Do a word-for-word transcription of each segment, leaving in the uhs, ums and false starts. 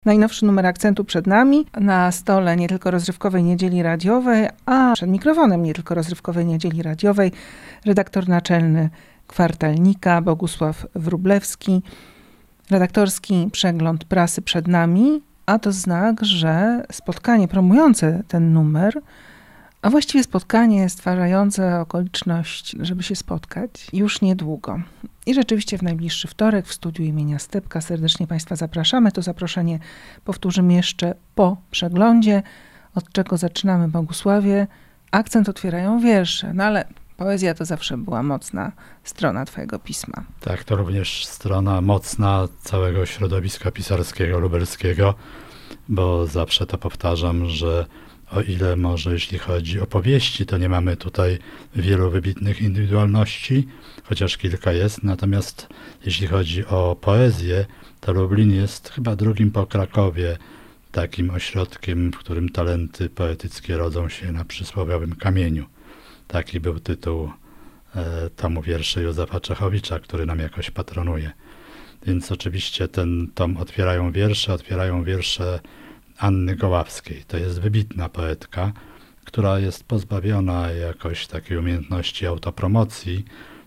Najnowszy numer Akcentu przed nami. Na stole nie tylko rozrywkowej niedzieli radiowej, a przed mikrofonem nie tylko rozrywkowej niedzieli radiowej redaktor naczelny kwartalnika Bogusław Wróblewski. Redaktorski przegląd prasy przed nami, a to znak, że spotkanie promujące ten numer, a właściwie spotkanie stwarzające okoliczność, żeby się spotkać, już niedługo. I rzeczywiście w najbliższy wtorek w studiu imienia Stepka serdecznie Państwa zapraszamy. To zaproszenie powtórzymy jeszcze po przeglądzie. Od czego zaczynamy, Bogusławie? Akcent otwierają wiersze, no ale poezja to zawsze była mocna strona Twojego pisma. Tak, to również strona mocna całego środowiska pisarskiego lubelskiego, bo zawsze to powtarzam, że o ile może jeśli chodzi o powieści, to nie mamy tutaj wielu wybitnych indywidualności, chociaż kilka jest, natomiast jeśli chodzi o poezję, to Lublin jest chyba drugim po Krakowie takim ośrodkiem, w którym talenty poetyckie rodzą się na przysłowiowym kamieniu. Taki był tytuł e, tomu wierszy Józefa Czechowicza, który nam jakoś patronuje. Więc oczywiście ten tom otwierają wiersze, otwierają wiersze Anny Goławskiej. To jest wybitna poetka, która jest pozbawiona jakoś takiej umiejętności autopromocji,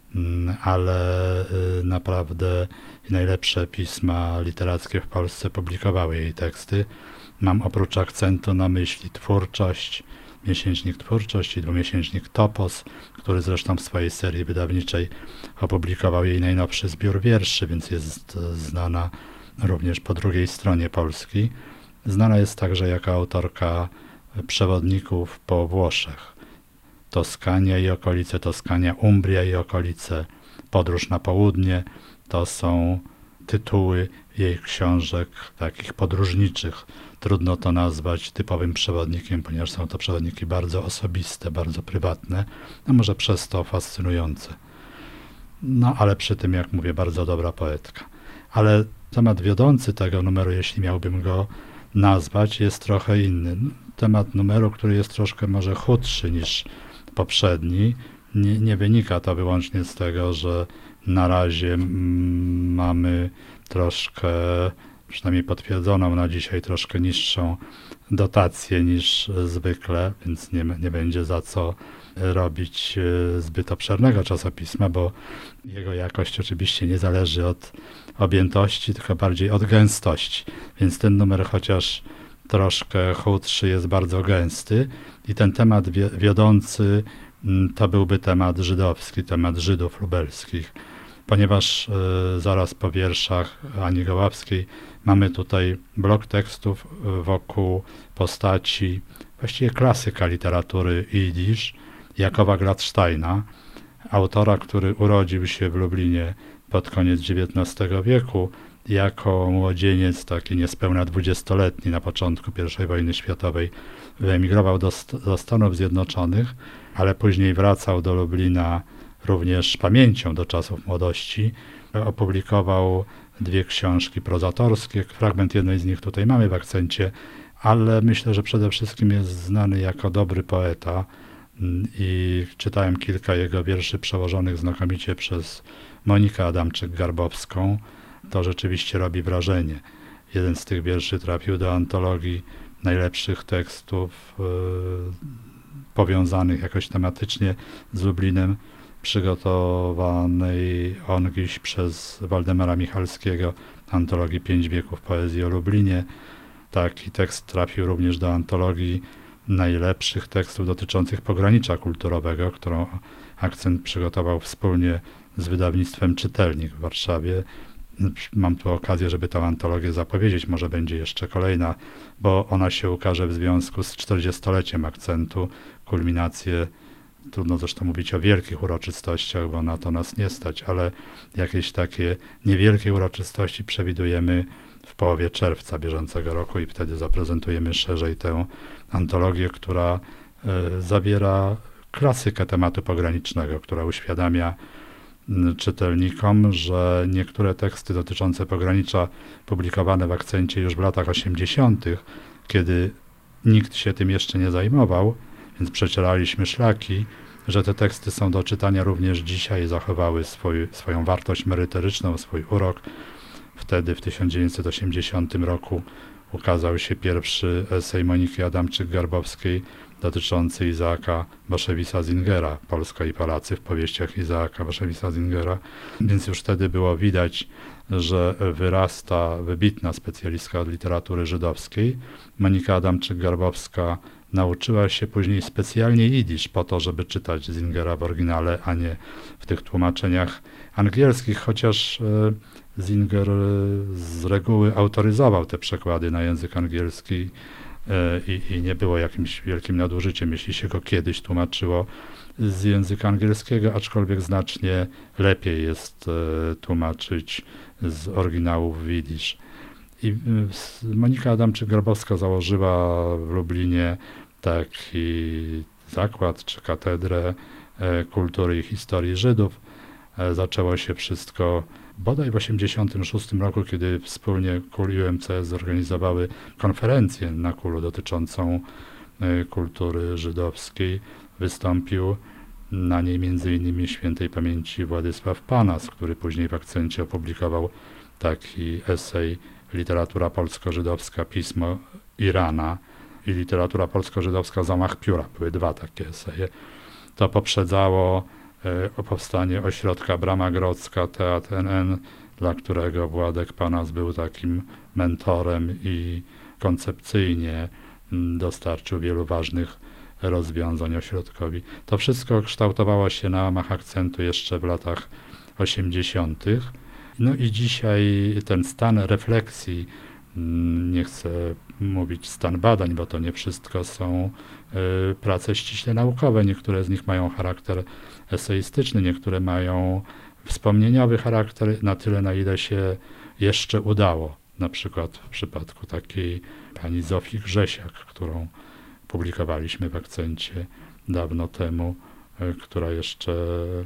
ale naprawdę najlepsze pisma literackie w Polsce publikowały jej teksty. Mam oprócz Akcentu na myśli Twórczość, miesięcznik Twórczość i dwumiesięcznik Topos, który zresztą w swojej serii wydawniczej opublikował jej najnowszy zbiór wierszy, więc jest znana również po drugiej stronie Polski. Znana jest także jako autorka przewodników po Włoszech. Toskania i okolice, Toskania, Umbria i okolice, Podróż na południe. To są tytuły jej książek takich podróżniczych. Trudno to nazwać typowym przewodnikiem, ponieważ są to przewodniki bardzo osobiste, bardzo prywatne, a może przez to fascynujące. No ale przy tym, jak mówię, bardzo dobra poetka. Ale temat wiodący tego numeru, jeśli miałbym go nazwać, jest trochę inny. Temat numeru, który jest troszkę może chudszy niż poprzedni. Nie, nie wynika to wyłącznie z tego, że na razie mm, mamy troszkę, przynajmniej potwierdzoną na dzisiaj, troszkę niższą dotację niż zwykle, więc nie, nie będzie za co robić zbyt obszernego czasopisma, bo jego jakość oczywiście nie zależy od objętości, tylko bardziej od gęstości. Więc ten numer, chociaż troszkę chudszy, jest bardzo gęsty i ten temat wiodący to byłby temat żydowski, temat Żydów lubelskich, ponieważ y, zaraz po wierszach Ani Goławskiej mamy tutaj blok tekstów wokół postaci, właściwie klasyka literatury jidysz, Jakowa Gladsteina, autora, który urodził się w Lublinie pod koniec dziewiętnastego wieku, jako młodzieniec, taki niespełna dwudziestoletni na początku pierwszej wojny światowej, wyemigrował do, do Stanów Zjednoczonych, ale później wracał do Lublina również pamięcią do czasów młodości. Opublikował dwie książki prozatorskie, fragment jednej z nich tutaj mamy w Akcencie, ale myślę, że przede wszystkim jest znany jako dobry poeta i czytałem kilka jego wierszy przełożonych znakomicie przez Monikę Adamczyk-Garbowską. To rzeczywiście robi wrażenie. Jeden z tych wierszy trafił do antologii najlepszych tekstów yy, powiązanych jakoś tematycznie z Lublinem, przygotowanej ongiś przez Waldemara Michalskiego, antologii Pięć wieków poezji o Lublinie. Taki tekst trafił również do antologii najlepszych tekstów dotyczących pogranicza kulturowego, którą Akcent przygotował wspólnie z wydawnictwem Czytelnik w Warszawie. Mam tu okazję, żeby tę antologię zapowiedzieć, może będzie jeszcze kolejna, bo ona się ukaże w związku z czterdziestoleciem Akcentu, kulminację, trudno zresztą mówić o wielkich uroczystościach, bo na to nas nie stać, ale jakieś takie niewielkie uroczystości przewidujemy w połowie czerwca bieżącego roku i wtedy zaprezentujemy szerzej tę antologię, która y, zawiera klasykę tematu pogranicznego, która uświadamia czytelnikom, że niektóre teksty dotyczące pogranicza publikowane w Akcencie już w latach osiemdziesiątych, kiedy nikt się tym jeszcze nie zajmował, więc przecieraliśmy szlaki, że te teksty są do czytania również dzisiaj i zachowały swój, swoją wartość merytoryczną, swój urok. Wtedy w tysiąc dziewięćset osiemdziesiątym roku ukazał się pierwszy esej Moniki Adamczyk-Garbowskiej dotyczący Izaaka Baszewisa-Zingera, Polska i Polacy w powieściach Izaaka Baszewisa-Zingera. Więc już wtedy było widać, że wyrasta wybitna specjalistka od literatury żydowskiej. Monika Adamczyk-Garbowska nauczyła się później specjalnie jidysz po to, żeby czytać Zingera w oryginale, a nie w tych tłumaczeniach angielskich, chociaż Zinger z reguły autoryzował te przekłady na język angielski i, i nie było jakimś wielkim nadużyciem, jeśli się go kiedyś tłumaczyło z języka angielskiego, aczkolwiek znacznie lepiej jest tłumaczyć z oryginałów w jidysz. I Monika Adamczyk-Garbowska założyła w Lublinie taki zakład czy katedrę kultury i historii Żydów. Zaczęło się wszystko bodaj w osiemdziesiątym szóstym roku, kiedy wspólnie K U L i U M C S zorganizowały konferencję na Kulu dotyczącą kultury żydowskiej. Wystąpił na niej między innymi świętej pamięci Władysław Panas, który później w Akcencie opublikował taki esej Literatura polsko-żydowska, pismo Irana i literatura polsko-żydowska, zamach pióra. Były dwa takie eseje. To poprzedzało e, powstanie ośrodka Brama Grodzka, Teatr N N, dla którego Władek Panas był takim mentorem i koncepcyjnie m, dostarczył wielu ważnych rozwiązań ośrodkowi. To wszystko kształtowało się na łamach Akcentu jeszcze w latach osiemdziesiątych. No i dzisiaj ten stan refleksji, nie chcę mówić stan badań, bo to nie wszystko są y, prace ściśle naukowe. Niektóre z nich mają charakter eseistyczny, niektóre mają wspomnieniowy charakter na tyle, na ile się jeszcze udało. Na przykład w przypadku takiej pani Zofii Grzesiak, którą publikowaliśmy w Akcencie dawno temu, y, która jeszcze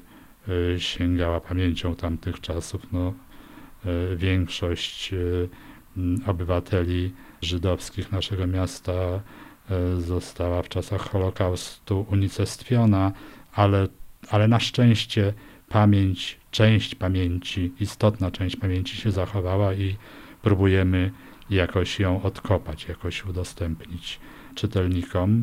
y, sięgała pamięcią tamtych czasów. No, y, większość y, obywateli żydowskich naszego miasta została w czasach Holokaustu unicestwiona, ale, ale na szczęście pamięć, część pamięci, istotna część pamięci się zachowała i próbujemy jakoś ją odkopać, jakoś udostępnić czytelnikom,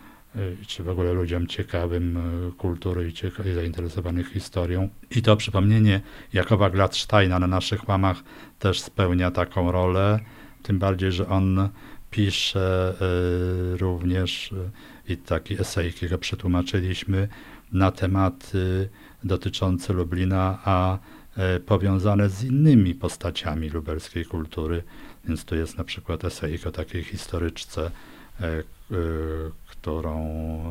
czy w ogóle ludziom ciekawym kultury i, cieka- i zainteresowanych historią. I to przypomnienie Jakoba Gladsteina na naszych łamach też spełnia taką rolę, tym bardziej, że on pisze y, również y, i taki esejki go przetłumaczyliśmy na tematy dotyczące Lublina, a y, powiązane z innymi postaciami lubelskiej kultury. Więc tu jest na przykład esejk o takiej historyczce, y, y, którą,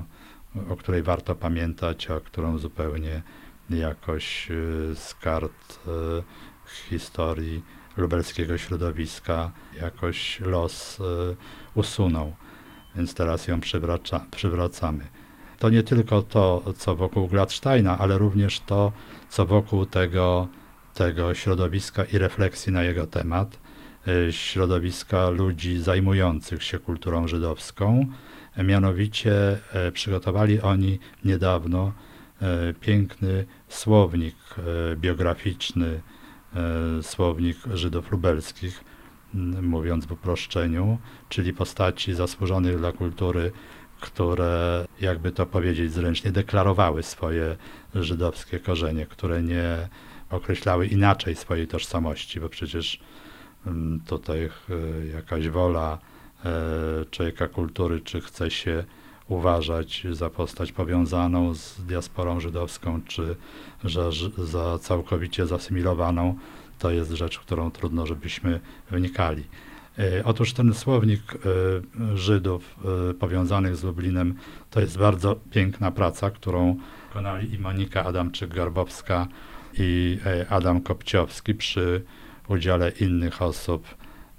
o której warto pamiętać, a którą zupełnie jakoś y, z kart y, historii lubelskiego środowiska jakoś los y, usunął. Więc teraz ją przywraca, przywracamy. To nie tylko to, co wokół Gladsteina, ale również to, co wokół tego, tego środowiska i refleksji na jego temat. Y, środowiska ludzi zajmujących się kulturą żydowską. Mianowicie e, przygotowali oni niedawno e, piękny słownik e, biograficzny, e, słownik Żydów lubelskich, m, mówiąc w uproszczeniu, czyli postaci zasłużonych dla kultury, które, jakby to powiedzieć zręcznie, deklarowały swoje żydowskie korzenie, które nie określały inaczej swojej tożsamości, bo przecież m, tutaj e, jakaś wola człowieka kultury, czy chce się uważać za postać powiązaną z diasporą żydowską, czy że, za całkowicie zasymilowaną, to jest rzecz, którą trudno, żebyśmy wnikali. Otóż ten słownik Żydów powiązanych z Lublinem to jest bardzo piękna praca, którą wykonali i Monika Adamczyk-Garbowska, i Adam Kopciowski przy udziale innych osób,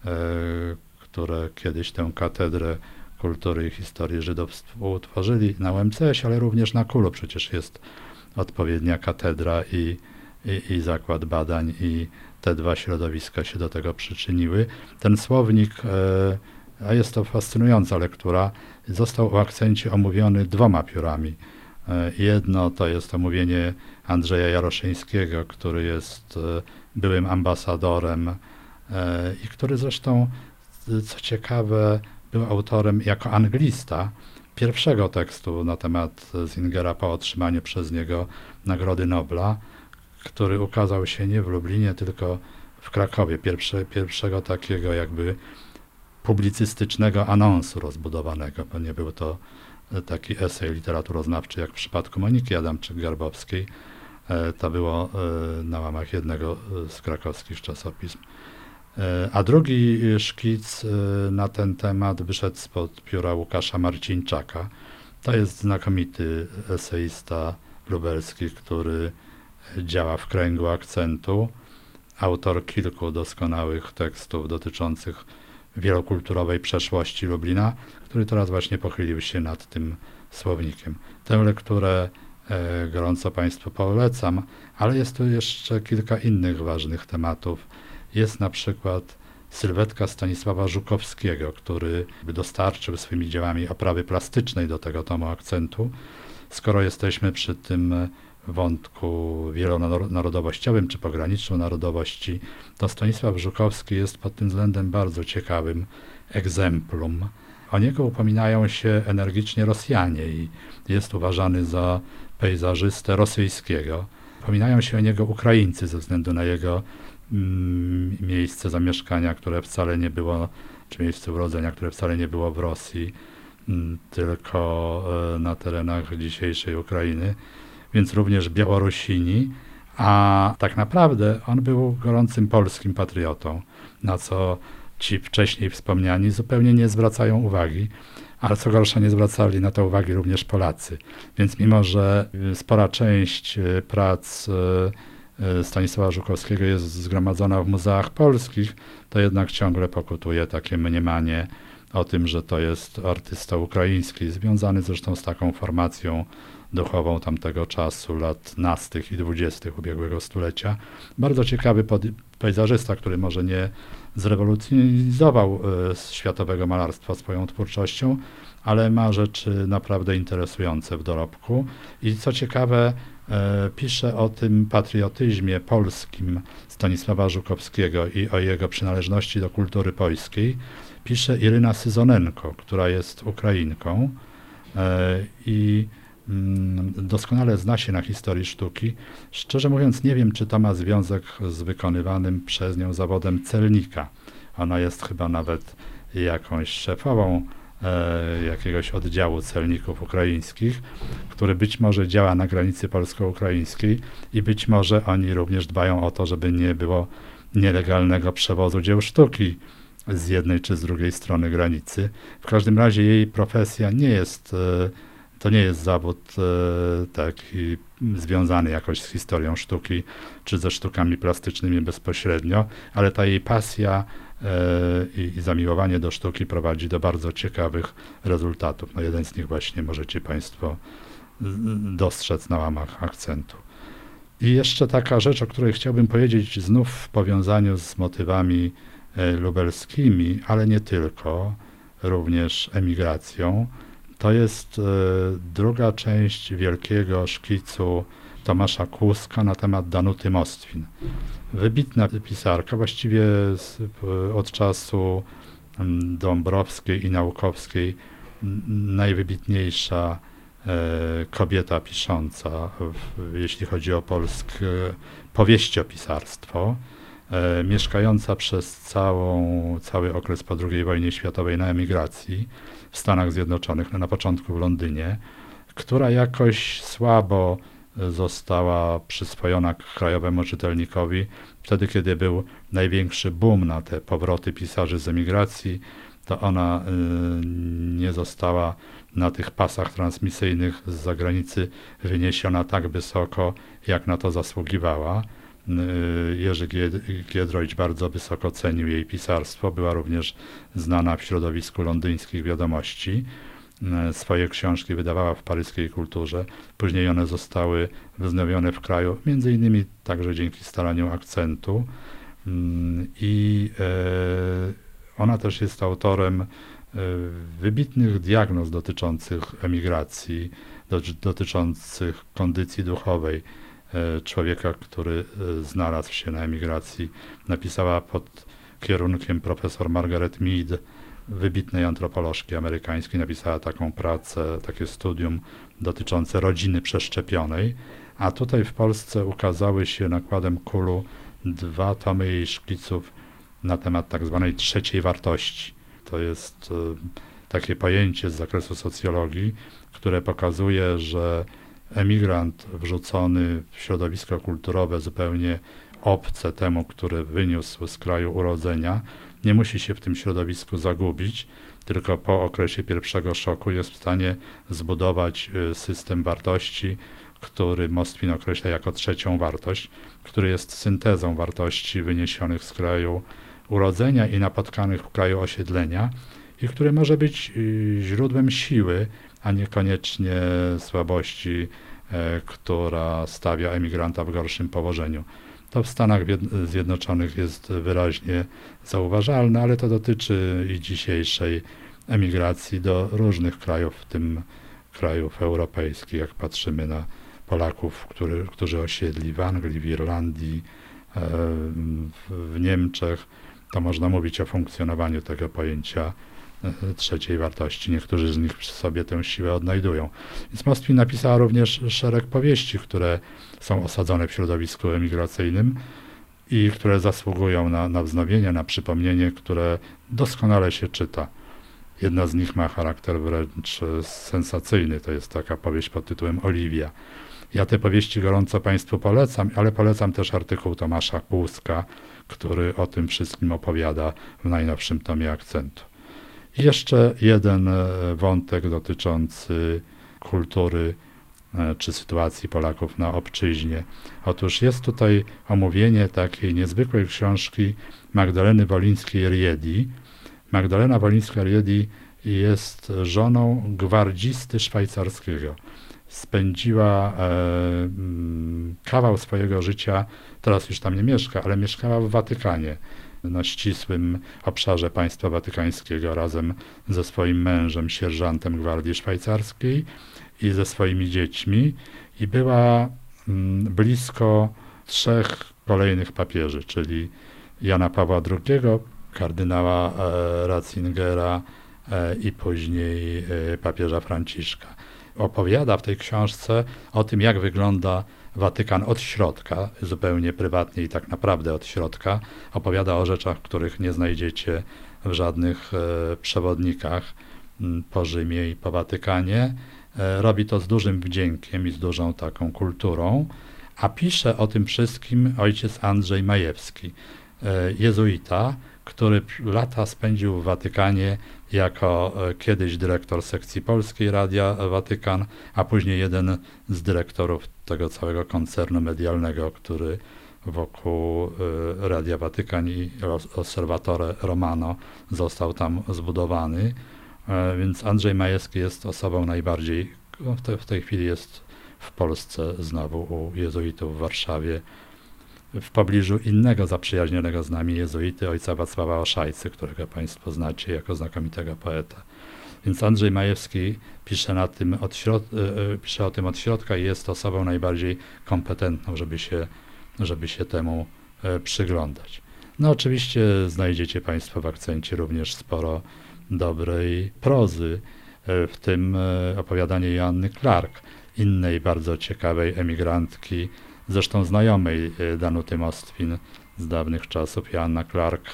które kiedyś tę katedrę kultury i historii żydowstwa utworzyli na U M C S, ale również na Kulu przecież jest odpowiednia katedra i, i, i zakład badań, i te dwa środowiska się do tego przyczyniły. Ten słownik, e, a jest to fascynująca lektura, został w Akcencie omówiony dwoma piórami. E, jedno to jest omówienie Andrzeja Jaroszyńskiego, który jest e, byłym ambasadorem e, i który zresztą co ciekawe, był autorem jako anglista pierwszego tekstu na temat Zingera po otrzymaniu przez niego Nagrody Nobla, który ukazał się nie w Lublinie, tylko w Krakowie. Pierwsze, pierwszego takiego jakby publicystycznego anonsu rozbudowanego, bo nie był to taki esej literaturoznawczy jak w przypadku Moniki Adamczyk-Garbowskiej. To było na łamach jednego z krakowskich czasopism. A drugi szkic na ten temat wyszedł spod pióra Łukasza Marcińczaka. To jest znakomity eseista lubelski, który działa w kręgu akcentu. Autor kilku doskonałych tekstów dotyczących wielokulturowej przeszłości Lublina, który teraz właśnie pochylił się nad tym słownikiem. Tę lekturę e, gorąco Państwu polecam, ale jest tu jeszcze kilka innych ważnych tematów. Jest na przykład sylwetka Stanisława Żukowskiego, który dostarczył swoimi dziełami oprawy plastycznej do tego tomu akcentu. Skoro jesteśmy przy tym wątku wielonarodowościowym czy pograniczu narodowości, to Stanisław Żukowski jest pod tym względem bardzo ciekawym egzemplum. O niego upominają się energicznie Rosjanie i jest uważany za pejzażystę rosyjskiego. Upominają się o niego Ukraińcy ze względu na jego mm, miejsce zamieszkania, które wcale nie było, czy miejsce urodzenia, które wcale nie było w Rosji, mm, tylko e, na terenach dzisiejszej Ukrainy, więc również Białorusini, a tak naprawdę on był gorącym polskim patriotą, na co ci wcześniej wspomniani zupełnie nie zwracają uwagi, ale co gorsza nie zwracali na to uwagi również Polacy. Więc mimo, że spora część prac Stanisława Żukowskiego jest zgromadzona w muzeach polskich, to jednak ciągle pokutuje takie mniemanie o tym, że to jest artysta ukraiński, związany zresztą z taką formacją duchową tamtego czasu, lat nastych i dwudziestych ubiegłego stulecia. Bardzo ciekawy pejzażysta, który może nie zrewolucjonizował y, światowego malarstwa swoją twórczością, ale ma rzeczy naprawdę interesujące w dorobku. I co ciekawe, y, pisze o tym patriotyzmie polskim Stanisława Żukowskiego i o jego przynależności do kultury polskiej. Pisze Iryna Syzonenko, która jest Ukrainką y, i doskonale zna się na historii sztuki. Szczerze mówiąc, nie wiem, czy to ma związek z wykonywanym przez nią zawodem celnika. Ona jest chyba nawet jakąś szefową e, jakiegoś oddziału celników ukraińskich, który być może działa na granicy polsko-ukraińskiej i być może oni również dbają o to, żeby nie było nielegalnego przewozu dzieł sztuki z jednej czy z drugiej strony granicy. W każdym razie jej profesja nie jest e, To nie jest zawód e, taki związany jakoś z historią sztuki, czy ze sztukami plastycznymi bezpośrednio, ale ta jej pasja e, i, i zamiłowanie do sztuki prowadzi do bardzo ciekawych rezultatów. No jeden z nich właśnie możecie Państwo dostrzec na łamach akcentu. I jeszcze taka rzecz, o której chciałbym powiedzieć znów w powiązaniu z motywami e, lubelskimi, ale nie tylko, również emigracją. To jest e, druga część wielkiego szkicu Tomasza Kłuska na temat Danuty Mostwin. Wybitna pisarka, właściwie z, od czasu Dąbrowskiej i Naukowskiej najwybitniejsza e, kobieta pisząca, w, jeśli chodzi o polskie powieściopisarstwo, e, mieszkająca przez całą, cały okres po drugiej wojnie światowej na emigracji w Stanach Zjednoczonych, no na początku w Londynie, która jakoś słabo została przyswojona krajowemu czytelnikowi wtedy, kiedy był największy boom na te powroty pisarzy z emigracji, to ona y, nie została na tych pasach transmisyjnych z zagranicy wyniesiona tak wysoko, jak na to zasługiwała. Jerzy Giedroyć bardzo wysoko cenił jej pisarstwo, była również znana w środowisku londyńskich wiadomości. Swoje książki wydawała w paryskiej kulturze, później one zostały wznowione w kraju, między innymi także dzięki staraniom akcentu. I ona też jest autorem wybitnych diagnoz dotyczących emigracji, dotyczących kondycji duchowej człowieka, który znalazł się na emigracji. Napisała pod kierunkiem profesor Margaret Mead, wybitnej antropolożki amerykańskiej, napisała taką pracę, takie studium dotyczące rodziny przeszczepionej, a tutaj w Polsce ukazały się nakładem Kulu dwa tomy jej szkiców na temat tak zwanej trzeciej wartości. To jest takie pojęcie z zakresu socjologii, które pokazuje, że emigrant wrzucony w środowisko kulturowe zupełnie obce temu, który wyniósł z kraju urodzenia, nie musi się w tym środowisku zagubić, tylko po okresie pierwszego szoku jest w stanie zbudować system wartości, który Mostwin określa jako trzecią wartość, który jest syntezą wartości wyniesionych z kraju urodzenia i napotkanych w kraju osiedlenia i który może być źródłem siły, a niekoniecznie słabości, która stawia emigranta w gorszym położeniu. To w Stanach Zjednoczonych jest wyraźnie zauważalne, ale to dotyczy i dzisiejszej emigracji do różnych krajów, w tym krajów europejskich, jak patrzymy na Polaków, który, którzy osiedli w Anglii, w Irlandii, w Niemczech, to można mówić o funkcjonowaniu tego pojęcia trzeciej wartości. Niektórzy z nich przy sobie tę siłę odnajdują. Więc Mostwin napisała również szereg powieści, które są osadzone w środowisku emigracyjnym i które zasługują na, na wznowienie, na przypomnienie, które doskonale się czyta. Jedna z nich ma charakter wręcz sensacyjny. To jest taka powieść pod tytułem Oliwia. Ja te powieści gorąco Państwu polecam, ale polecam też artykuł Tomasza Kłuska, który o tym wszystkim opowiada w najnowszym tomie Akcentu. I jeszcze jeden wątek dotyczący kultury czy sytuacji Polaków na obczyźnie. Otóż jest tutaj omówienie takiej niezwykłej książki Magdaleny Wolińskiej-Riedi. Magdalena Wolińska-Riedi jest żoną gwardzisty szwajcarskiego. Spędziła e, kawał swojego życia, teraz już tam nie mieszka, ale mieszkała w Watykanie, na ścisłym obszarze państwa watykańskiego, razem ze swoim mężem, sierżantem gwardii szwajcarskiej i ze swoimi dziećmi i była mm, blisko trzech kolejnych papieży, czyli Jana Pawła drugiego, kardynała e, Ratzingera e, i później e, papieża Franciszka. Opowiada w tej książce o tym, jak wygląda Watykan od środka, zupełnie prywatnie i tak naprawdę od środka. Opowiada o rzeczach, których nie znajdziecie w żadnych e, przewodnikach m, po Rzymie i po Watykanie. E, robi to z dużym wdziękiem i z dużą taką kulturą, a pisze o tym wszystkim ojciec Andrzej Majewski, e, jezuita, który lata spędził w Watykanie jako kiedyś dyrektor sekcji polskiej Radia Watykan, a później jeden z dyrektorów tego całego koncernu medialnego, który wokół Radia Watykan i Osservatore Romano został tam zbudowany. Więc Andrzej Majewski jest osobą najbardziej, w tej chwili jest w Polsce znowu u jezuitów w Warszawie, w pobliżu innego zaprzyjaźnionego z nami jezuity, ojca Wacława Oszajcy, którego Państwo znacie jako znakomitego poeta. Więc Andrzej Majewski pisze, na tym od środ- pisze o tym od środka i jest osobą najbardziej kompetentną, żeby się, żeby się temu przyglądać. No oczywiście znajdziecie Państwo w Akcencie również sporo dobrej prozy, w tym opowiadanie Joanny Clark, innej bardzo ciekawej emigrantki, zresztą znajomej Danuty Mostwin z dawnych czasów. Joanna Clark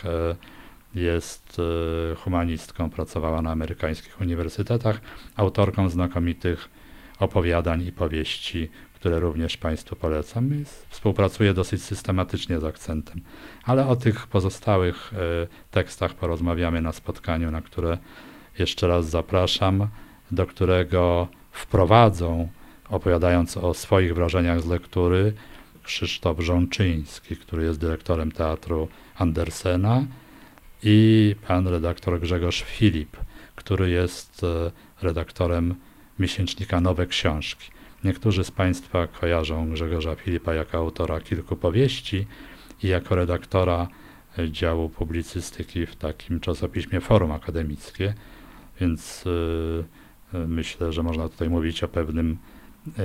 jest humanistką, pracowała na amerykańskich uniwersytetach, autorką znakomitych opowiadań i powieści, które również Państwu polecam. Współpracuje dosyć systematycznie z Akcentem, ale o tych pozostałych tekstach porozmawiamy na spotkaniu, na które jeszcze raz zapraszam, do którego wprowadzą, opowiadając o swoich wrażeniach z lektury, Krzysztof Żonczyński, który jest dyrektorem Teatru Andersena, i pan redaktor Grzegorz Filip, który jest redaktorem miesięcznika Nowe Książki. Niektórzy z Państwa kojarzą Grzegorza Filipa jako autora kilku powieści i jako redaktora działu publicystyki w takim czasopiśmie Forum Akademickie, więc yy, myślę, że można tutaj mówić o pewnym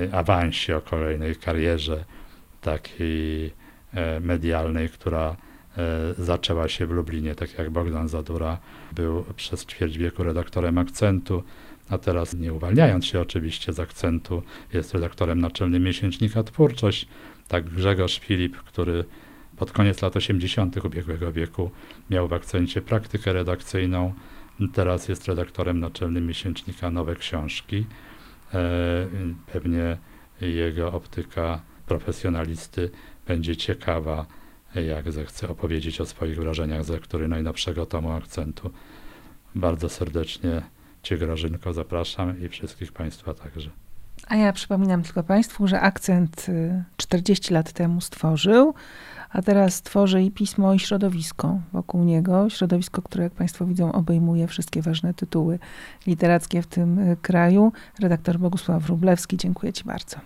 awansie, o kolejnej karierze takiej medialnej, która zaczęła się w Lublinie, tak jak Bogdan Zadura był przez ćwierć wieku redaktorem Akcentu, a teraz, nie uwalniając się oczywiście z Akcentu, jest redaktorem naczelnym miesięcznika Twórczość. Tak Grzegorz Filip, który pod koniec lat osiemdziesiątych ubiegłego wieku miał w Akcencie praktykę redakcyjną, teraz jest redaktorem naczelnym miesięcznika Nowe Książki. Pewnie jego optyka profesjonalisty będzie ciekawa, jak zechce opowiedzieć o swoich wrażeniach z lektury najnowszego tomu Akcentu. Bardzo serdecznie Cię, Grażynko, zapraszam i wszystkich Państwa także. A ja przypominam tylko Państwu, że Akcent czterdzieści lat temu stworzył, a teraz tworzy i pismo, i środowisko wokół niego. Środowisko, które, jak Państwo widzą, obejmuje wszystkie ważne tytuły literackie w tym kraju. Redaktor Bogusław Wróblewski, dziękuję Ci bardzo.